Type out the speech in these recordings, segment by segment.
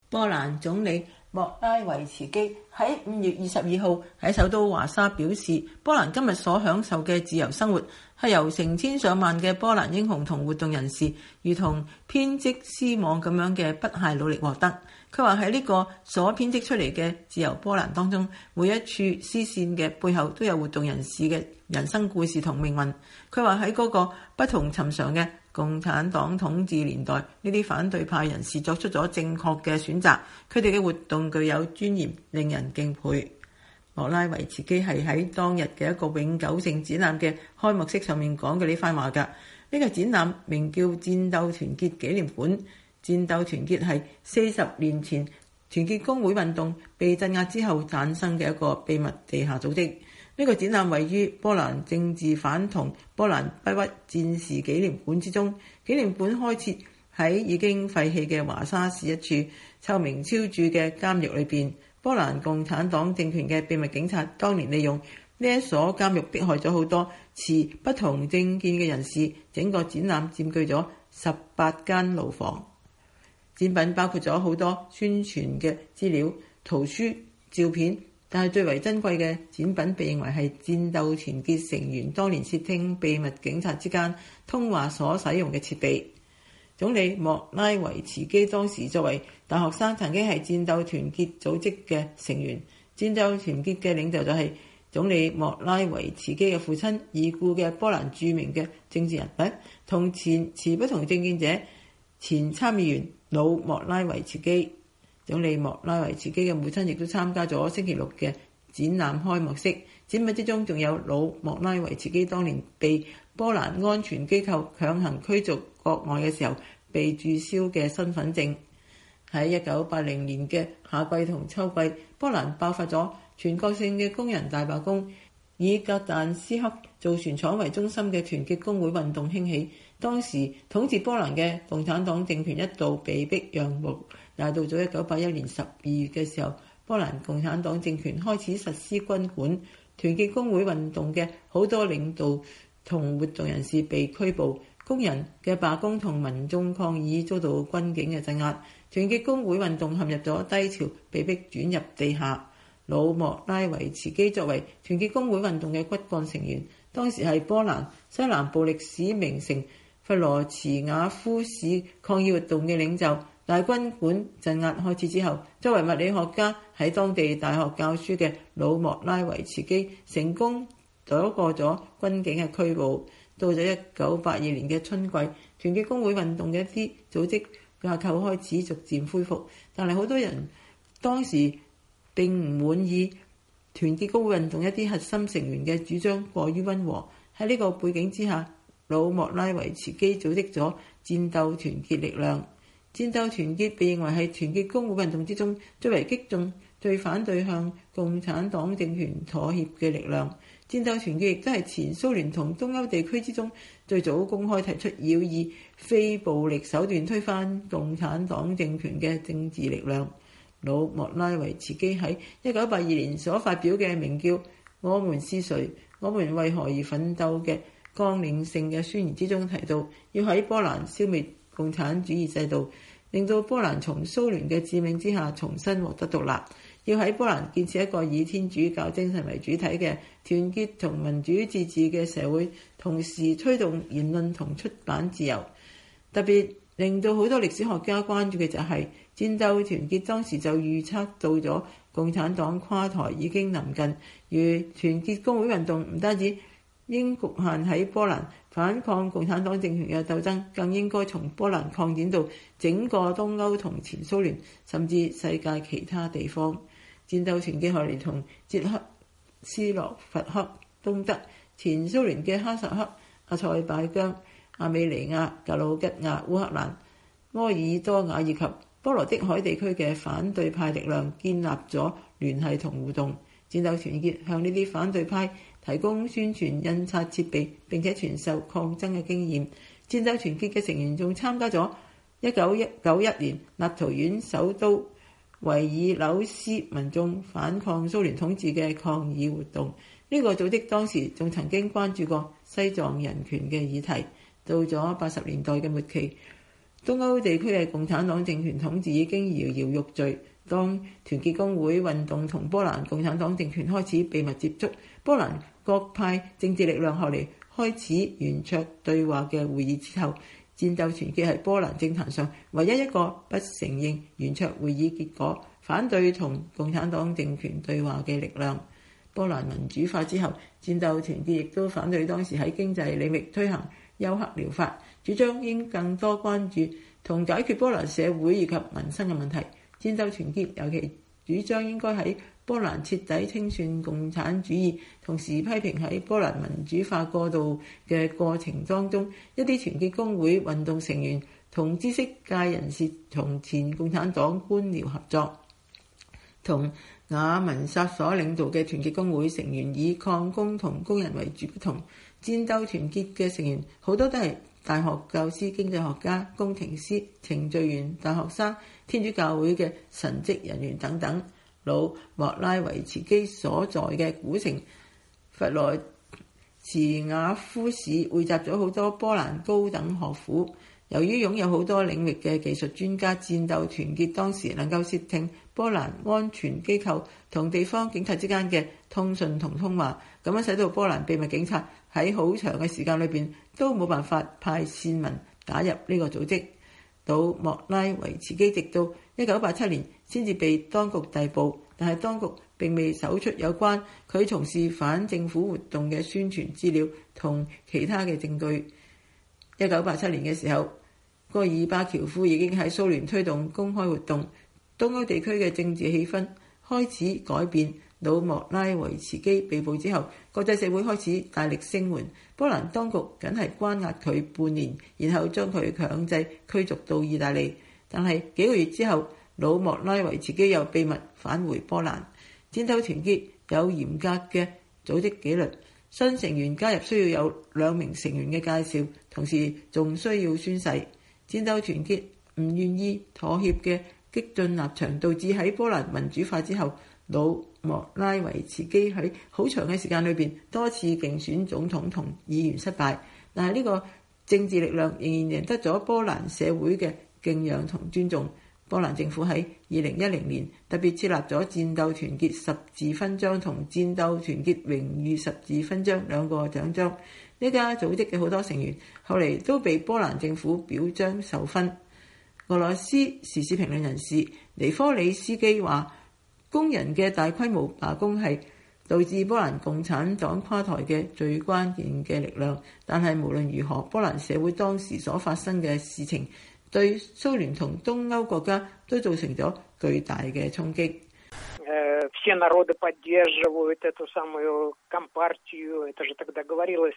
波蘭總理莫拉維茨基喺5月22號喺首都華沙表示，波蘭今日所享受嘅自由生活係由成千上萬嘅波蘭英雄同活動人士如同編織絲網咁樣嘅不懈努力獲得。佢話喺呢個所編織出嚟嘅自由波蘭當中，每一處絲線嘅背後都有活動人士嘅人生故事同命運。佢話喺嗰個不同尋常嘅共產黨統治年代，呢啲反對派人士作出咗正確嘅選擇，佢哋嘅活動具有尊嚴，令人敬佩。莫拉維茨基係喺當日嘅一個永久性展覽嘅開幕式上面講嘅呢番話㗎。呢個展覽名叫戰鬥團結紀念館。戰鬥團結係40年前團結工會運動被鎮壓之後產生嘅一個秘密地下組織。呢個展覽位於波蘭政治犯同波蘭不屈戰士紀念館之中。紀念館開設喺已經廢棄嘅華沙市一處臭名昭著嘅監獄裏邊。波蘭共產黨政權嘅秘密警察當年利用呢一所監獄迫害咗好多持不同政見嘅人士。整個展覽佔據咗18間牢房。展品包括咗好多宣傳嘅資料、圖書、照片，但係最為珍貴嘅展品被認為係戰鬥團結成員當年竊聽秘密警察之間通話所使用嘅設備。總理莫拉維茨基當時作為大學生，曾經係戰鬥團結組織嘅成員。戰鬥團結嘅領袖就係總理莫拉維茨基嘅父親，已故嘅波蘭著名嘅政治人物，同前持不同政見者前參議員老莫拉維茨基。總理莫拉維茨基嘅母親亦都參加咗星期六嘅展覽開幕式。展品之中仲有老莫拉維茨基當年被波蘭安全機構強行驅逐國外嘅時候被註銷嘅身份證。喺1980年嘅夏季同秋季，波蘭爆發咗全國性嘅工人大罷工，以格但斯克造船廠為中心嘅團結工會運動興起。當時統治波蘭嘅共產黨政權一度被迫讓步，但到咗1981年12月嘅時候，波蘭共產黨政權開始實施軍管，團結工會運動嘅好多領導同活動人士被拘捕，工人嘅罷工同民眾抗議遭到軍警嘅鎮壓，團結工會運動陷入咗低潮，被迫轉入地下。老莫拉維茨基作為團結工會運動嘅骨幹成員，當時係波蘭西南部歷史名城弗羅茨瓦夫市抗議活動嘅領袖。大軍管鎮壓開始之後，作為物理學家喺當地大學教書嘅老莫拉維茨基成功躲過咗軍警嘅拘捕。到咗1982年嘅春季，團結工會運動嘅一啲組織架構開始逐漸恢復，但係好多人當時並唔滿意團結工會運動一啲核心成員嘅主張過於溫和。喺呢個背景之下，老莫拉維茨基組織咗戰鬥團結力量。戰鬥團結被認為係團結工會運動之中最為激進、最反對向共產黨政權妥協嘅力量。戰鬥團結亦都係前蘇聯同東歐地區之中最早公開提出要以非暴力手段推翻共產黨政權嘅政治力量。老莫拉維茨基喺1982年所發表嘅名叫《我們是誰？我們為何而奮鬥》嘅綱領性嘅宣言之中提到，要喺波蘭消滅共產主義制度，令到波蘭從蘇聯嘅佔領之下重新獲得獨立，要喺波蘭建設一個以天主教精神為主體嘅團結同民主自治嘅社會，同時推動言論同出版自由。特別令到好多歷史學家關注嘅就係戰鬥團結當時就預測到咗共產黨垮台已經臨近，而團結工會運動唔單止應局限喺波蘭反抗共產黨政權嘅鬥爭，更應該從波蘭擴展到整個東歐同前蘇聯，甚至世界其他地方。戰鬥團結後嚟同捷克斯洛伐克、東德、前蘇聯嘅哈薩克、阿塞拜疆、亞美尼亞、格魯吉亞、烏克蘭、摩爾多瓦以及波羅的海地區嘅反對派力量建立咗聯繫同互動。戰鬥團結向呢啲反對派提供宣傳印刷設備，並且傳授抗爭嘅經驗。戰鬥團結嘅成員仲參加咗1991年立陶宛首都維爾紐斯民眾反抗蘇聯統治嘅抗議活動。呢個組織當時仲曾經關注過西藏人權嘅議題。到咗80年代嘅末期， 東歐地區嘅共產黨政權統治已經搖搖欲墜。當團結工會運動同波蘭共產黨政權開始秘密接觸，波蘭各派政治力量後嚟開始圓桌對話嘅會議之後，戰鬥團結係波蘭政壇上唯一一個不承認圓桌會議結果、反對同共產黨政權對話嘅力量。波蘭民主化之後，戰鬥團結亦都反對當時喺經濟領域推行休克療法，主張應更多關注同解決波蘭社會以及民生嘅問題。戰鬥團結尤其主張應該喺波蘭徹底清算共產主義，同時批評喺波蘭民主化過渡嘅過程當中，一啲團結工會運動成員同知識界人士同前共產黨官僚合作。同雅文薩所領導嘅團結工會成員以礦工同工人為主不同，戰鬥團結嘅成員好多都係大學教師、經濟學家、工程師、程序員、大學生、天主教會嘅神職人員等等。老莫拉維茨基所在嘅古城弗羅茨瓦夫市匯集咗好多波蘭高等學府。由於擁有好多領域嘅技術專家，戰鬥團結當時能夠竊聽波蘭安全機構同地方警察之間嘅通訊同通話，咁樣使到波蘭秘密警察喺好長嘅時間裏邊都冇辦法派線民打入呢個組織。到莫拉維茨基直到1987年先至被當局逮捕，但係當局並未搜出有關佢從事反政府活動嘅宣傳資料同其他嘅證據。1987年嘅時候，戈爾巴喬夫已經喺蘇聯推動公開活動，東歐地區嘅政治氣氛開始改變。老莫拉維茨基被捕之後，國際社會開始大力聲援，波蘭當局僅係關押佢半年，然後將佢強制驅逐到意大利。但係幾個月之後，老莫拉維茨基又秘密返回波蘭。戰鬥團結有嚴格嘅組織紀律，新成員加入需要有2名成員嘅介紹，同時仲需要宣誓。戰鬥團結唔願意妥協嘅激進立場，導致喺波蘭民主化之後，老莫拉維茨基喺好長嘅時間裏邊多次競選總統同議員失敗，但係呢個政治力量仍然贏得咗波蘭社會嘅敬仰同尊重。波蘭政府喺2010年特別設立咗戰鬥團結十字勳章同戰鬥團結榮譽十字勳章2個獎章。呢家組織嘅好多成員後嚟都被波蘭政府表彰授勳。俄羅斯時事評論人士尼科里斯基話，工人嘅大規模罷工係導致波蘭共產黨垮台嘅最關鍵嘅力量。但係無論如何，波蘭社會當時所發生嘅事情對蘇聯同東歐國家都造成咗巨大嘅衝擊。 все народы поддерживают эту самую компартию, это же тогда говорилось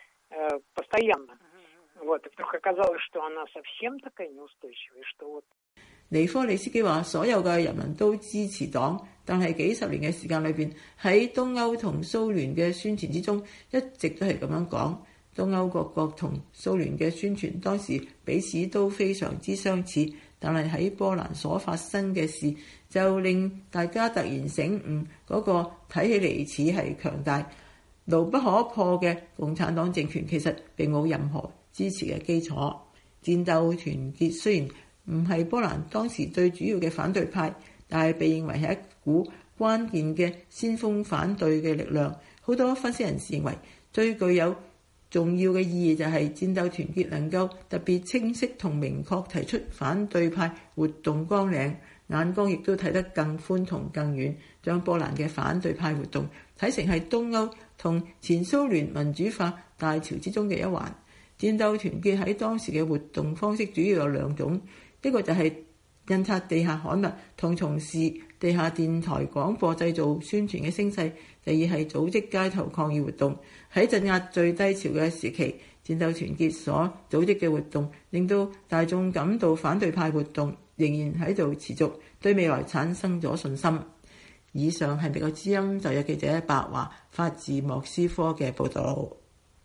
постоянно. Вот, и вдруг оказалось, что она совсем такая неустойчивая, что вот。 尼科里斯基話：所有嘅人民都支持黨，但係幾十年嘅時間裏邊，喺東歐同蘇聯嘅宣傳之中，一直都係咁樣講。東歐各國同蘇聯嘅宣傳當時彼此都非常之相似，但係喺波蘭所發生嘅事就令大家突然醒悟，嗰個睇起嚟似係強大、牢不可破嘅共產黨政權其實並冇任何支持嘅基礎。戰鬥團結雖然唔係波蘭當時最主要嘅反對派，但係被認為係一股關鍵嘅先鋒反對嘅力量。好多分析人士認為最具有重要嘅意義就係戰鬥團結能夠特別清晰同明確提出反對派活動綱領，眼光亦都睇得更寬同更遠，將波蘭嘅反對派活動睇成係東歐同前蘇聯民主化大潮之中嘅一環。戰鬥團結喺當時嘅活動方式主要有2種，一個就係印刷地下刊物同從事地下電台廣播製造宣傳嘅聲勢，第二係組織街頭抗議活動。喺鎮壓最低潮嘅時期，戰鬥團結所組織嘅活動令到大眾感到反對派活動仍然喺度持續，對未來產生咗信心。以上係美國之音就有記者白華發自莫斯科嘅報導。